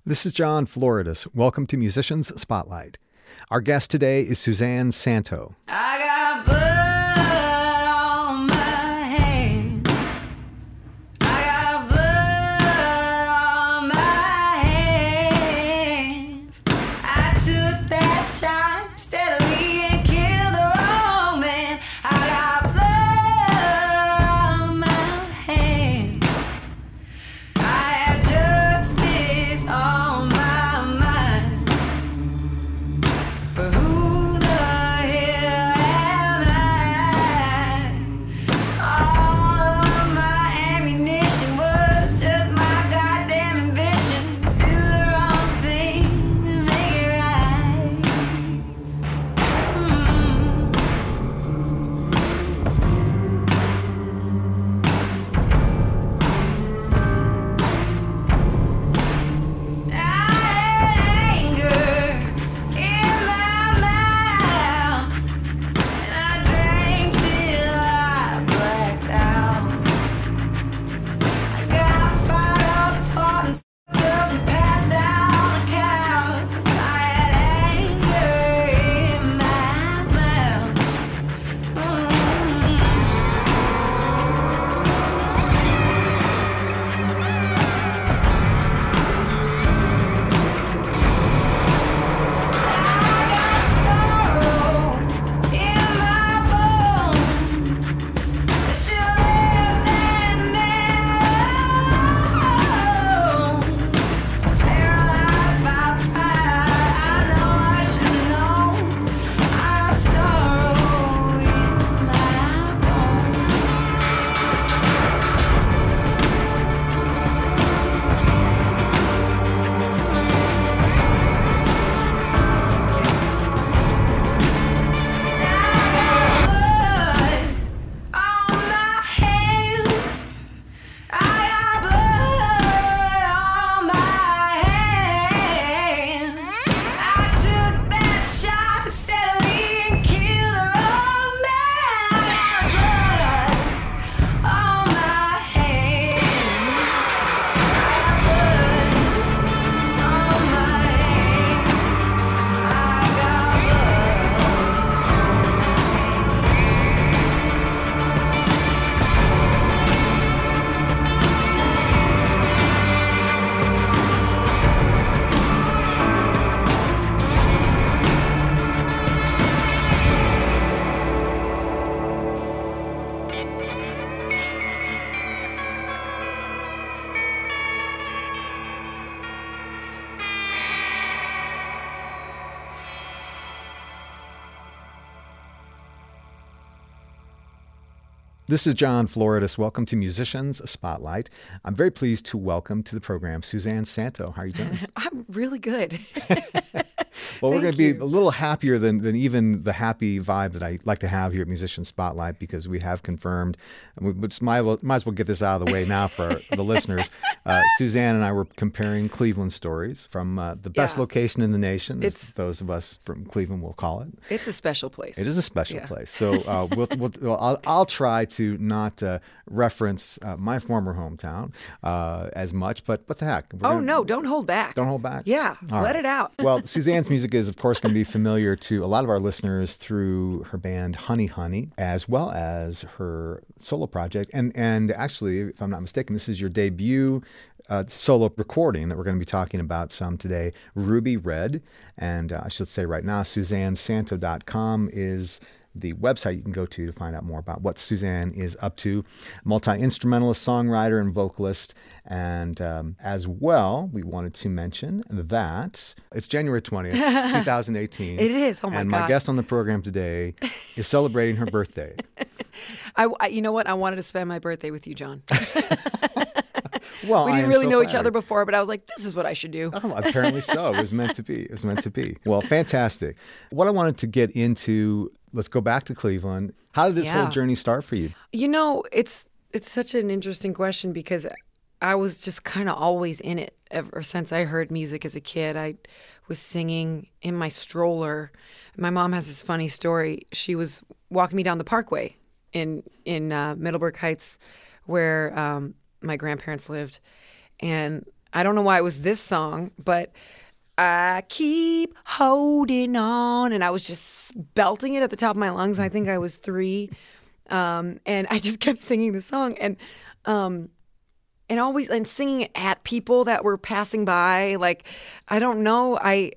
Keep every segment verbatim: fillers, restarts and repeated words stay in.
This is John Floridis. Welcome to Musicians Spotlight. Our guest today is Suzanne Santo. I got blood on my hands. I got blood on my hands. I took that shot steadily and killed the wrong man. I got blood on my hands. I had justice on my mind. But who the hell am I? All of my ammunition was just my goddamn ambition to do the wrong thing to make it right. Mm. I had anger in my mouth, and I drank till I blacked out. I got fired up, fought and fucked up and passed out on the couch. I had anger in my mouth. Mm. I got sorrow in my bones. I should have let men alone. Paralyzed by pride, I know I should know. I got sorrow in my bones. This is John Floridis. Welcome to Musicians Spotlight. I'm very pleased to welcome to the program Suzanne Santo. How are you doing? I'm really good. Well, we're going Thank to be you. a little happier than, than even the happy vibe that I like to have here at Musician Spotlight, because we have confirmed, and we just might, well, might as well get this out of the way now for our, the listeners. Uh, Suzanne and I were comparing Cleveland stories from uh, the best Yeah. location in the nation, as It's- those of us from Cleveland will call it. It's a special place. It is a special Yeah. place. So uh, we'll, we'll, well, I'll, I'll try to not uh, reference uh, my former hometown uh, as much, but what the heck? We're Oh, gonna- no, don't hold back. Don't hold back? Yeah, All let right. it out. Well, Suzanne's music is, of course, going to be familiar to a lot of our listeners through her band Honey Honey, as well as her solo project. And and actually, if I'm not mistaken, this is your debut uh, solo recording that we're going to be talking about some today, Ruby Red. And uh, I should say right now, Suzanne Santo dot com is the website you can go to to find out more about what Suzanne is up to. Multi-instrumentalist, songwriter, and vocalist. And um, as well, we wanted to mention that it's January twentieth, twenty eighteen. It is. Oh, my And my God. guest on the program today is celebrating her birthday. I, I- you know what? I wanted to spend my birthday with you, John. Well, We I didn't am really so know each flattered. other before, but I was like, this is what I should do. Oh, apparently so. It was meant to be. It was meant to be. Well, fantastic. What I wanted to get into, let's go back to Cleveland. How did this whole Yeah. journey start for you? You know, it's it's such an interesting question because I was just kind of always in it ever since I heard music as a kid. I was singing in my stroller. My mom has this funny story. She was walking me down the Parkway in in uh, Middleburg Heights, where um, my grandparents lived, and I don't know why it was this song, but I keep holding on. And I was just belting it at the top of my lungs. I think I was three. Um, and I just kept singing the song. And, um, and always, and singing it at people that were passing by. Like, I don't know. I,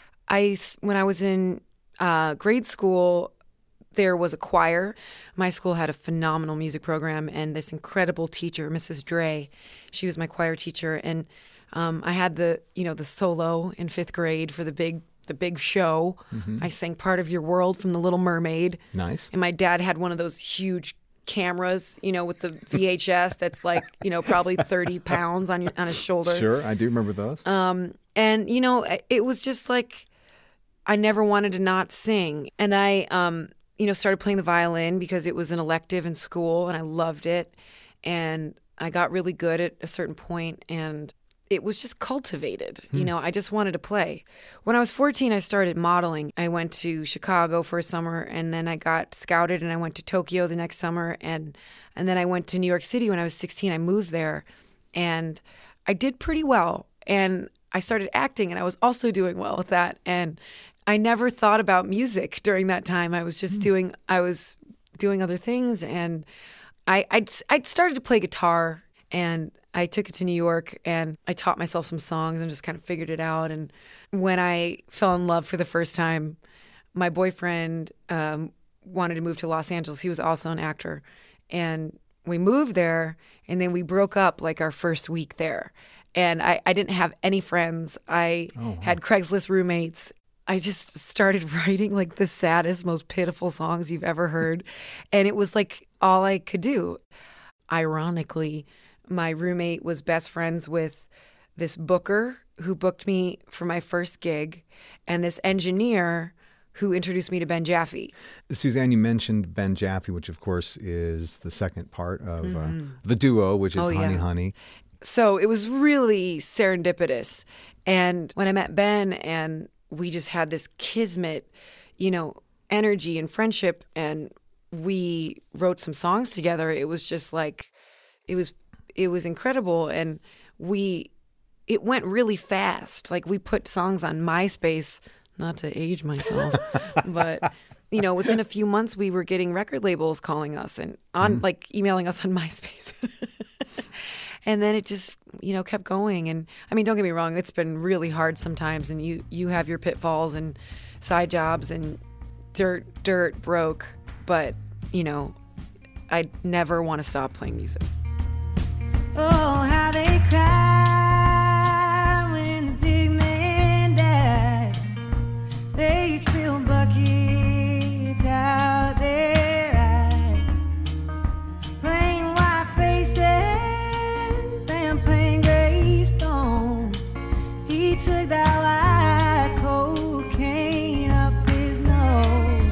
I, when I was in uh, grade school, there was a choir. My school had a phenomenal music program, and this incredible teacher, Missus Dre, she was my choir teacher. And um, I had the, you know, the solo in fifth grade for the big, the big show. Mm-hmm. I sang Part of Your World from The Little Mermaid. Nice. And my dad had one of those huge cameras, you know, with the V H S that's like, you know, probably thirty pounds on your, on his shoulder. Sure, I do remember those. Um, and, you know, it was just like, I never wanted to not sing. And I, um, you know, started playing the violin because it was an elective in school and I loved it. And I got really good at a certain point and it was just cultivated. Hmm. You know, I just wanted to play. When I was fourteen, I started modeling. I went to Chicago for a summer and then I got scouted and I went to Tokyo the next summer. And, and then I went to New York City when I was sixteen. I moved there and I did pretty well. And I started acting and I was also doing well with that. And I never thought about music during that time. I was just mm. doing, I was doing other things. And I, I'd, I'd started to play guitar and I took it to New York and I taught myself some songs and just kind of figured it out. And when I fell in love for the first time, my boyfriend um, wanted to move to Los Angeles. He was also an actor. And we moved there and then we broke up like our first week there. And I, I didn't have any friends. I oh, wow. had Craigslist roommates. I just started writing like the saddest, most pitiful songs you've ever heard. And it was like all I could do. Ironically, my roommate was best friends with this booker who booked me for my first gig and this engineer who introduced me to Ben Jaffe. Suzanne, you mentioned Ben Jaffe, which of course is the second part of mm-hmm. uh, the duo, which is oh, Honey yeah. Honey. So it was really serendipitous. And when I met Ben and we just had this kismet, you know, energy and friendship, and we wrote some songs together. It was just like, it was, it was incredible. And we, it went really fast. Like we put songs on MySpace, not to age myself, but you know, within a few months we were getting record labels calling us and on mm-hmm. like emailing us on MySpace. And then it just, you know, kept going. And I mean, don't get me wrong, it's been really hard sometimes. And you, you have your pitfalls and side jobs and dirt, dirt, broke. But, you know, I never want to stop playing music. Oh, how they cry when the big man died. They spill buckets out their eyes. Plain white faces and plain gray stone. He took that white cocaine up his nose.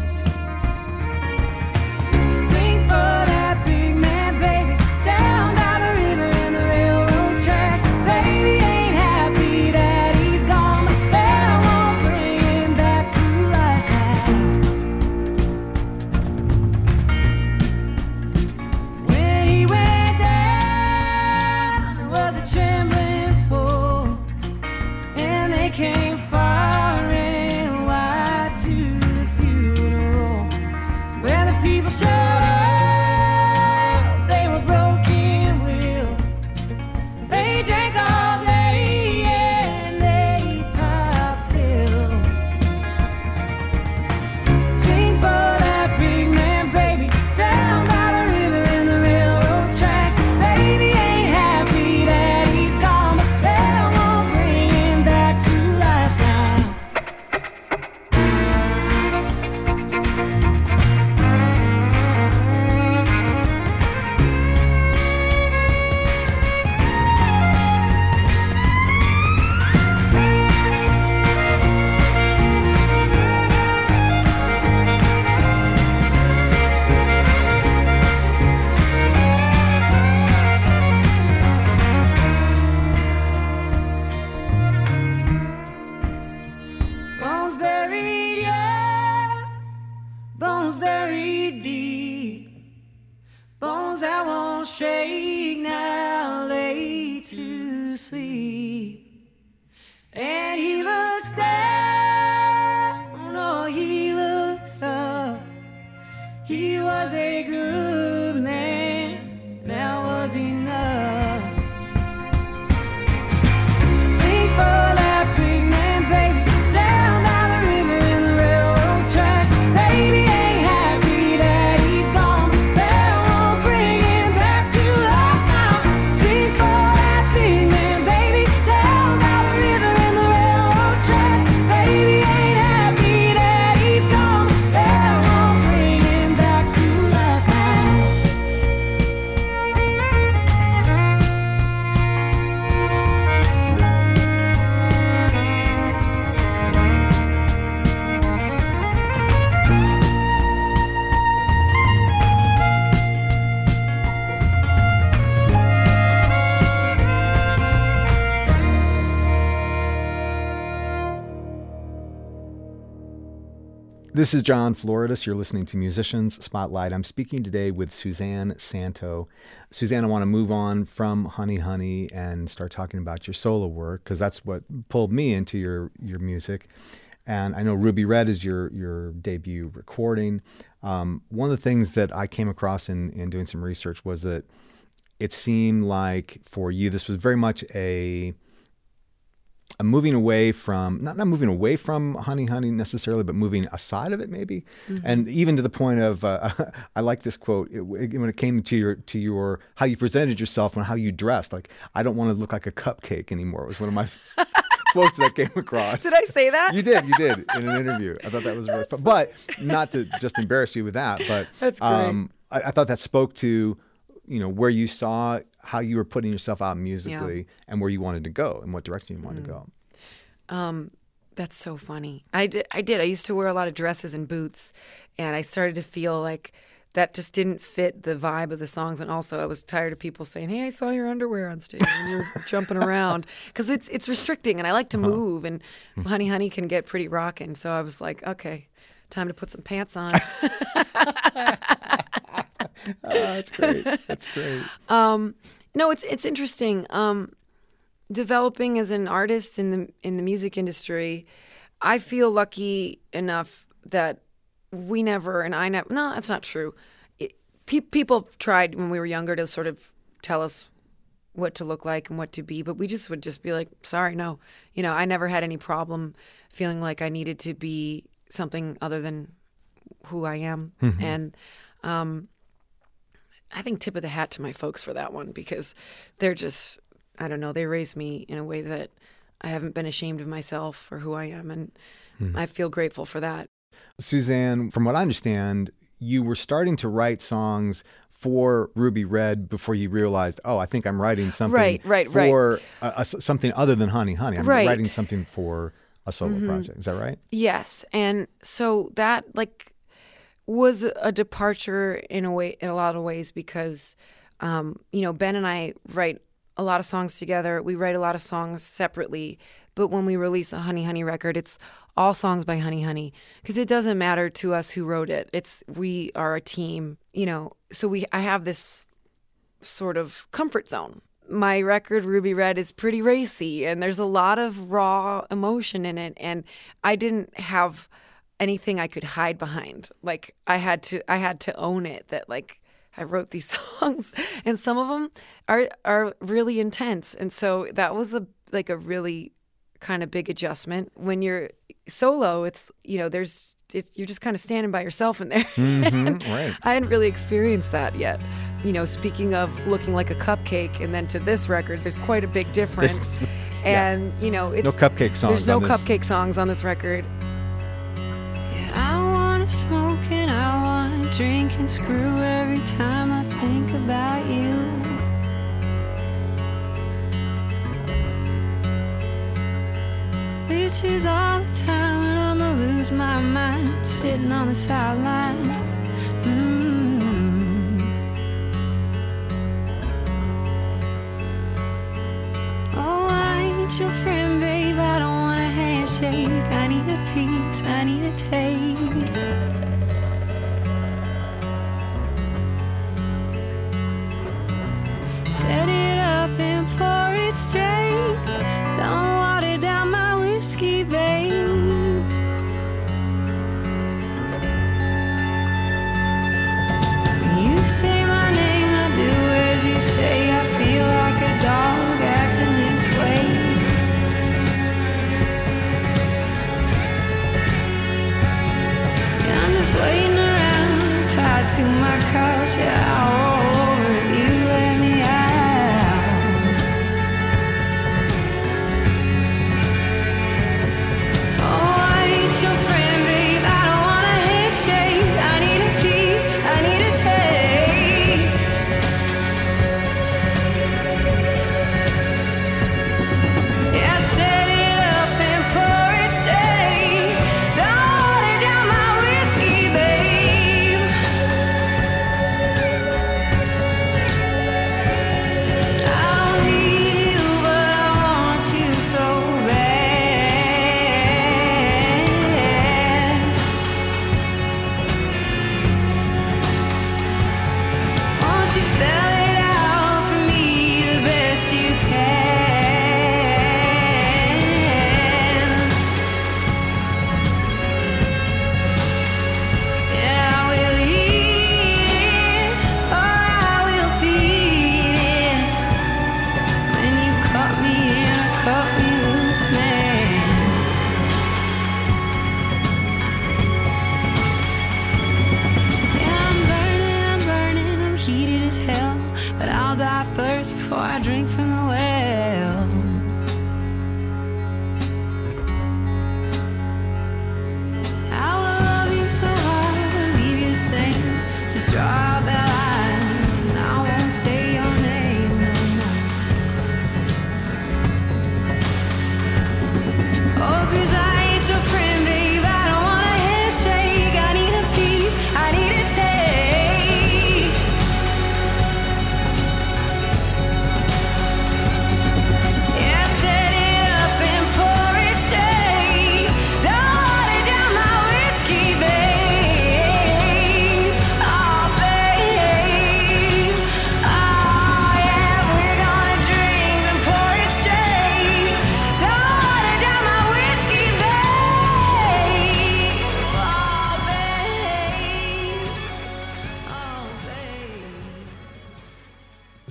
Sing for that big man, baby, down by the river and the railroad tracks. Baby ain't happy that he's gone, but that won't bring him back to life now. When he went down, there was a trembling pole, and they came far and wide to the funeral. When the people showed up, they were broken will. They drank all day and they popped pills. Sing for that big man, baby, down by the river and the railroad tracks. Baby ain't happy that he's gone, but that won't bring him back to life. This is John Floridis. You're listening to Musicians Spotlight. I'm speaking today with Suzanne Santo. Suzanne, I want to move on from Honey Honey and start talking about your solo work, because that's what pulled me into your, your music. And I know Ruby Red is your, your debut recording. Um, one of the things that I came across in, in doing some research was that it seemed like for you, this was very much a... I'm moving away from, not, not moving away from Honey Honey necessarily, but moving aside of it maybe. Mm-hmm. And even to the point of, uh, I like this quote, it, it, when it came to your, to your, how you presented yourself and how you dressed, like, I don't want to look like a cupcake anymore. It was one of my quotes that came across. Did I say that? You did, you did in an interview. I thought that was really fun. But not to just embarrass you with that, but That's great. Um, I, I thought that spoke to, you know, where you saw how you were putting yourself out musically yeah. and where you wanted to go and what direction you wanted mm. to go. Um, that's so funny. I did, I did. I used to wear a lot of dresses and boots, and I started to feel like that just didn't fit the vibe of the songs. And also I was tired of people saying, hey, I saw your underwear on stage and you're jumping around, because it's, it's restricting and I like to uh-huh. move, and Honey Honey can get pretty rocking. So I was like, okay, time to put some pants on. Oh, that's great. That's great. Um, no, it's it's interesting. Um, developing as an artist in the in the music industry, I feel lucky enough that we never, and I never. No, that's not true. It, pe- people tried when we were younger to sort of tell us what to look like and what to be, but we just would just be like, sorry, no. You know, I never had any problem feeling like I needed to be something other than who I am, mm-hmm. and. Um, I think tip of the hat to my folks for that one, because they're just, I don't know, they raised me in a way that I haven't been ashamed of myself for who I am, and hmm. I feel grateful for that. Suzanne, from what I understand, you were starting to write songs for Ruby Red before you realized, oh, I think I'm writing something right, right, for right. A, a, something other than Honey Honey. I'm right. writing something for a solo mm-hmm. project. Is that right? Yes. And so that, like, was a departure in a way, in a lot of ways, because, um, you know, Ben and I write a lot of songs together. We write a lot of songs separately, but when we release a Honey Honey record, it's all songs by Honey Honey, because it doesn't matter to us who wrote it. It's, we are a team, you know, so we, I have this sort of comfort zone. My record, Ruby Red, is pretty racy, and there's a lot of raw emotion in it, and I didn't have anything I could hide behind. Like, I had to I had to own it, that, like, I wrote these songs, and some of them are are really intense. And so that was a like a really kind of big adjustment. When you're solo, it's, you know, there's it's, you're just kind of standing by yourself in there. Mm-hmm, right. I hadn't really experienced that yet. You know, speaking of looking like a cupcake, and then to this record, there's quite a big difference. And yeah. you know, it's no cupcake songs. There's no on this. cupcake songs on this record. I wanna smoke and I wanna drink and screw every time I think about you. Which is all the time when I'ma lose my mind, sitting on the sidelines. Mm-hmm. Oh, I ain't your friend, babe, I don't want a handshake. I need a piece, I need a taste. Set it up and pour it straight. Don't water down my whiskey, babe. When you say my name, I do as you say. I feel like a dog acting this way. I'm just waiting around, tied to my couch. Yeah, I'll roll over if you let me out. Oh, I ain't your friend, babe. I don't want a handshake. I need a piece. I need a taste. Yeah, set it up and pour it straight. Don't water down my whiskey, babe.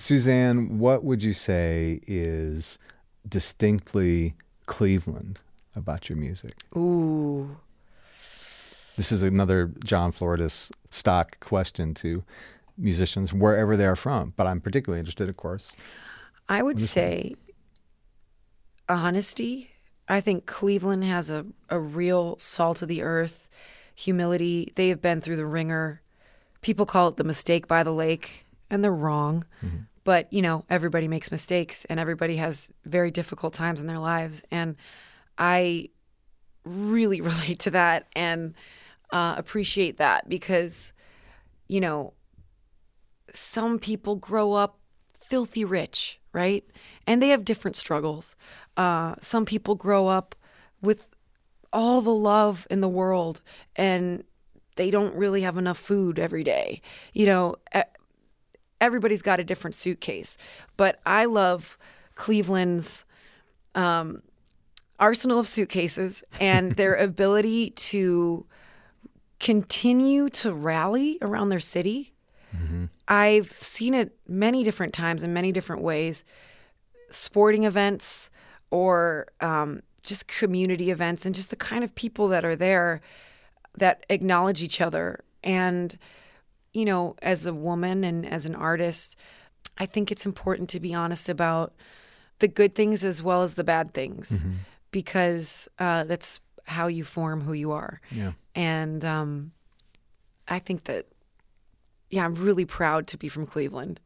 Suzanne, what would you say is distinctly Cleveland about your music? Ooh. This is another John Floridas stock question to musicians wherever they are from, but I'm particularly interested, of course. I would say honesty. I think Cleveland has a, a real salt of the earth, humility. They have been through the ringer. People call it the mistake by the lake, and they're wrong. Mm-hmm. But, you know, everybody makes mistakes, and everybody has very difficult times in their lives. And I really relate to that and uh, appreciate that because, you know, some people grow up filthy rich, right? And they have different struggles. Uh, some people grow up with all the love in the world and they don't really have enough food every day. You know, everybody's got a different suitcase. But I love Cleveland's um, arsenal of suitcases and their ability to continue to rally around their city. Mm-hmm. I've seen it many different times in many different ways, sporting events or um, just community events and just the kind of people that are there that acknowledge each other. And, you know, as a woman and as an artist, I think it's important to be honest about the good things as well as the bad things mm-hmm. because uh, that's how you form who you are. Yeah. And um, I think that Yeah, I'm really proud to be from Cleveland.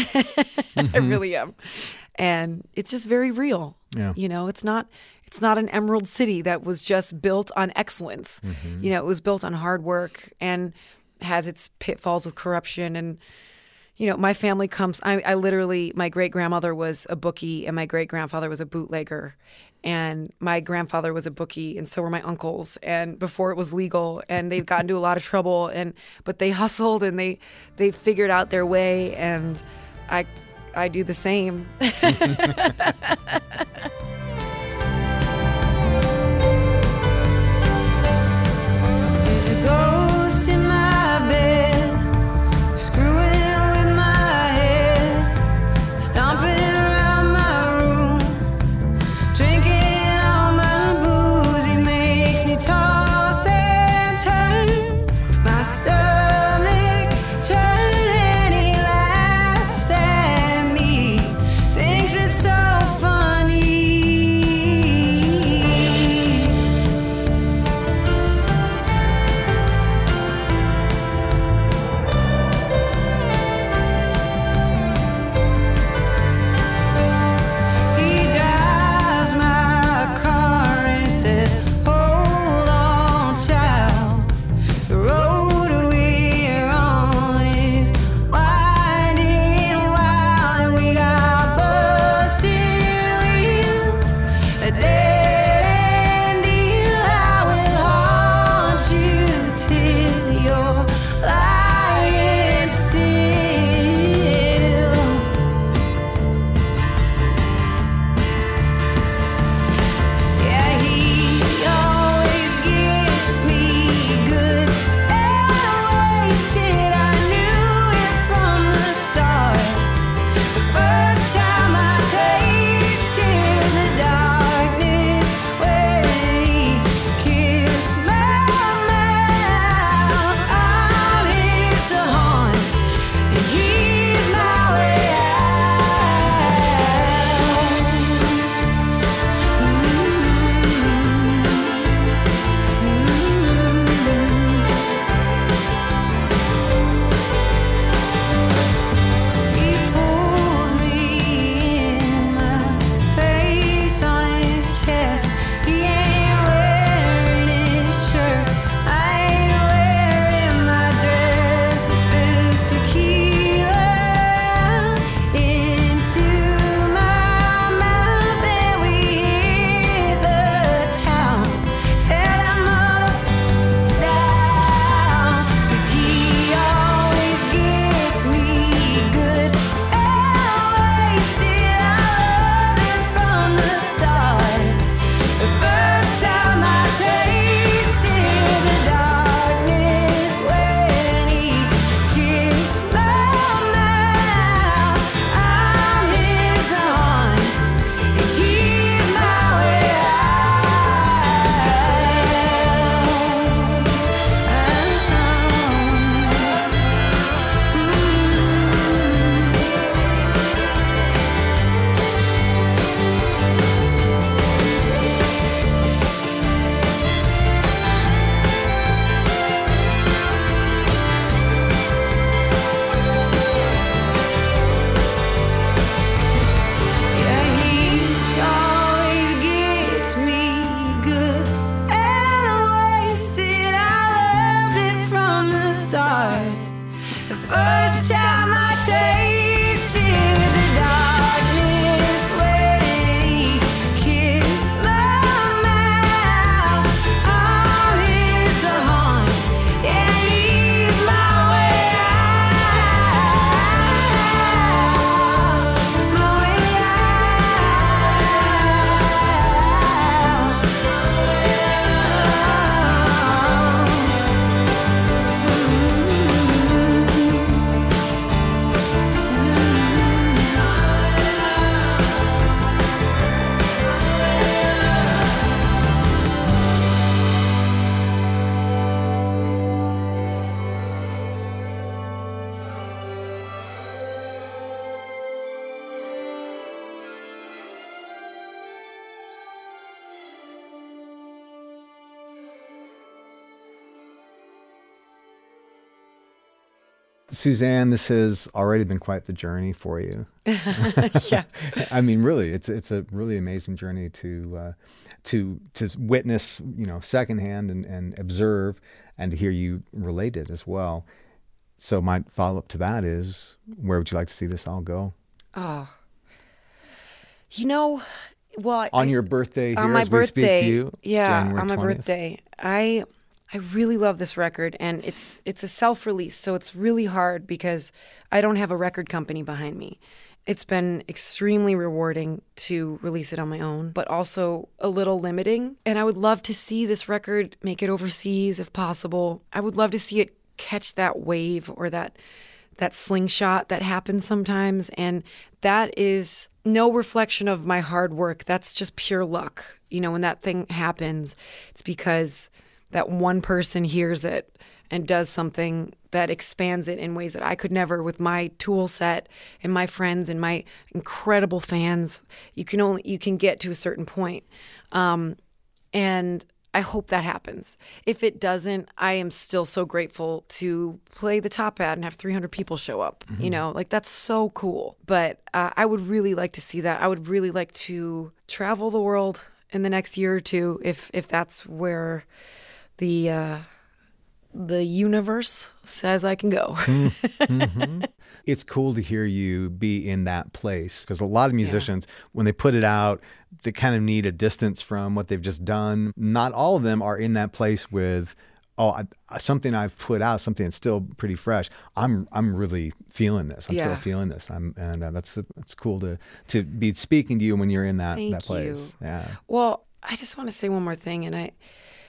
I really am. And it's just very real. Yeah. You know, it's not it's not an emerald city that was just built on excellence. Mm-hmm. You know, it was built on hard work and has its pitfalls with corruption. And, you know, my family comes, I, I literally, my great-grandmother was a bookie and my great-grandfather was a bootlegger. And my grandfather was a bookie, and so were my uncles. And before it was legal, and they've gotten into a lot of trouble. And but they hustled, and they they figured out their way. And I I do the same. There's a ghost in my bed, screwing with my head, stomping. So funny. Suzanne, this has already been quite the journey for you. Yeah. I mean, really, it's it's a really amazing journey to uh, to to witness, you know, secondhand and, and observe, and to hear you relate it as well. So my follow up to that is, where would you like to see this all go? Oh, you know, well, On I, your birthday, here on my as we birthday, speak to you, yeah, January on my twentieth. birthday, I I really love this record, and it's it's a self release, so it's really hard because I don't have a record company behind me. It's been extremely rewarding to release it on my own, but also a little limiting. And I would love to see this record make it overseas if possible. I would love to see it catch that wave or that that slingshot that happens sometimes. And that is no reflection of my hard work. That's just pure luck. You know, when that thing happens, it's because that one person hears it and does something that expands it in ways that I could never with my tool set and my friends and my incredible fans. You can only you can get to a certain point. Um, and I hope that happens. If it doesn't, I am still so grateful to play the Top Hat and have three hundred people show up. Mm-hmm. You know, like that's so cool. But uh, I would really like to see that. I would really like to travel the world in the next year or two, if if that's where the uh, the universe says I can go. Mm-hmm. It's cool to hear you be in that place, because a lot of musicians, yeah. when they put it out, they kind of need a distance from what they've just done. Not all of them are in that place with, oh, I, something I've put out, something that's still pretty fresh. I'm I'm really feeling this. I'm yeah. still feeling this. I'm and uh, that's that's cool to to be speaking to you when you're in that Thank that place. You. Yeah. Well, I just want to say one more thing, and I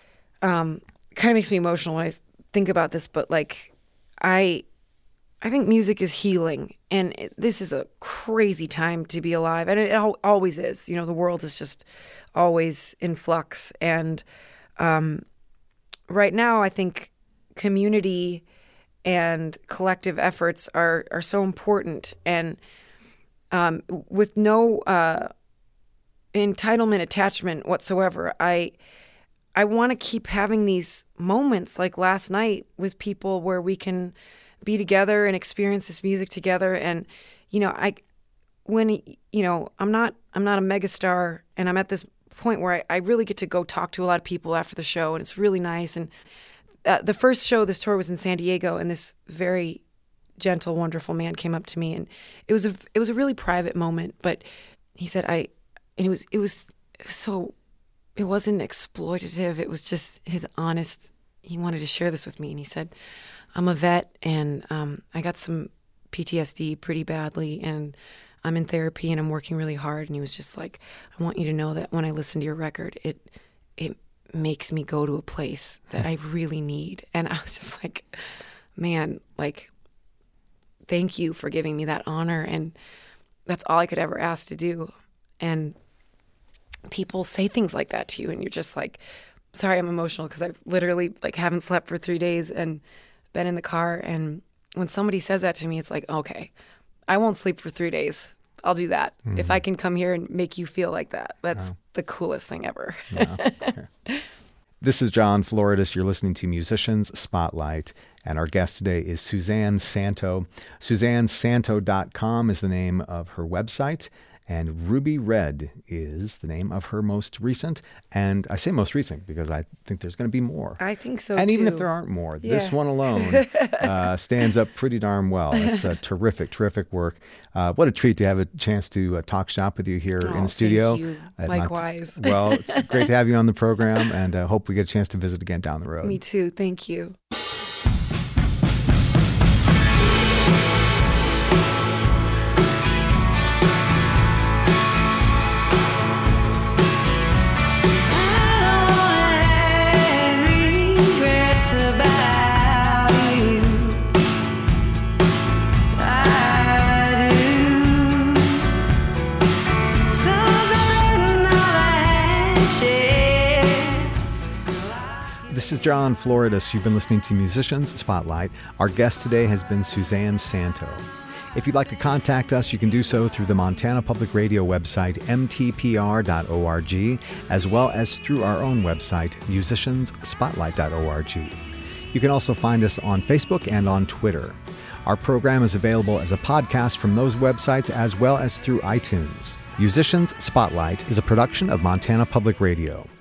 um kind of makes me emotional when I think about this, but like I I think music is healing, and it, this is a crazy time to be alive, and it al- always is. You know, the world is just always in flux, and um, right now I think community and collective efforts are are so important, and um, with no uh, entitlement attachment whatsoever, I I want to keep having these moments like last night with people where we can be together and experience this music together. And, you know, I, when, you know, I'm not, I'm not a megastar, and I'm at this point where I, I really get to go talk to a lot of people after the show, and it's really nice. And uh, the first show of this tour was in San Diego, and this very gentle, wonderful man came up to me, and it was a, it was a really private moment, but he said, I, and it was, it was, it was so, it wasn't exploitative. It was just his honest, he wanted to share this with me. And he said, I'm a vet, and um, I got some P T S D pretty badly, and I'm in therapy, and I'm working really hard. And he was just like, I want you to know that when I listen to your record, it it makes me go to a place that I really need. And I was just like, man, like, thank you for giving me that honor. And that's all I could ever ask to do. And people say things like that to you, and you're just like, sorry, I'm emotional because I literally like haven't slept for three days and been in the car. And when somebody says that to me, it's like, okay, I won't sleep for three days. I'll do that. Mm-hmm. If I can come here and make you feel like that, that's oh. the coolest thing ever. Yeah. This is John Floridis. You're listening to Musicians Spotlight, and our guest today is Suzanne Santo. Suzanne Santo dot com is the name of her website, and Ruby Red is the name of her most recent. And I say most recent because I think there's going to be more. I think so, And too. even if there aren't more, Yeah. this one alone uh, stands up pretty darn well. It's a terrific, terrific work. Uh, what a treat to have a chance to uh, talk shop with you here Oh, in the studio. thank you. at Mont- Likewise. Well, it's great to have you on the program, and I uh, hope we get a chance to visit again down the road. Me too. Thank you. This is John Floridis. You've been listening to Musicians Spotlight. Our guest today has been Suzanne Santo. If you'd like to contact us, you can do so through the Montana Public Radio website, m t p r dot org, as well as through our own website, musicians spotlight dot org. You can also find us on Facebook and on Twitter. Our program is available as a podcast from those websites as well as through iTunes. Musicians Spotlight is a production of Montana Public Radio.